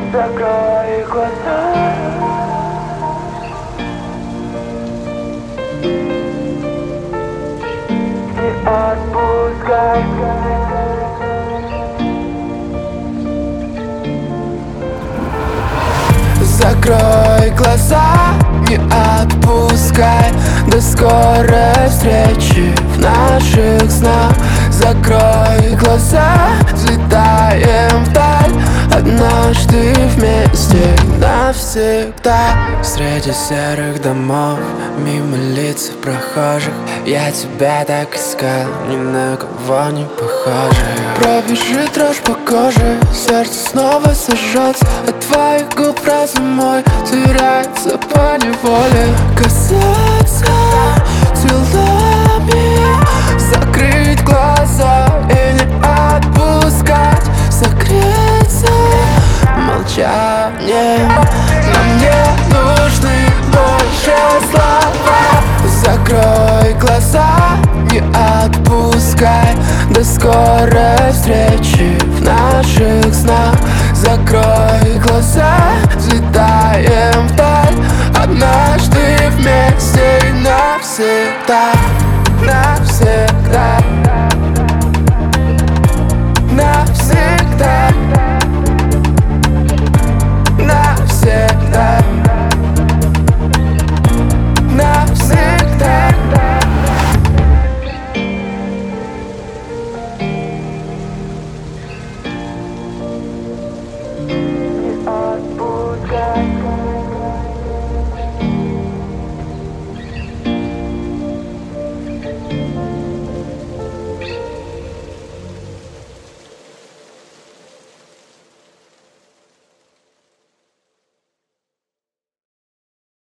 Закрой глаза. Не отпускай. Закрой глаза, не отпускай. До скорой встречи в наших снах. Закрой глаза, взлетаем вдаль. Однажды вместе навсегда. Среди серых домов, мимо лиц прохожих, я тебя так искал, ни на кого не похожих. Пробежит дрожь по коже, сердце снова сожжется. От твоих губ разум мой теряется поневоле. Касаться телами, закрыть глаза и не отпускать. Согреться молчанием, но мне нужны больше слова. Закрой глаза, не отпускай. До скорой встречи в наших снах. Закрой глаза, взлетаем вдаль. Однажды вместе и навсегда. Навсегда. Навсегда. Навсегда. Навсегда. Навсегда.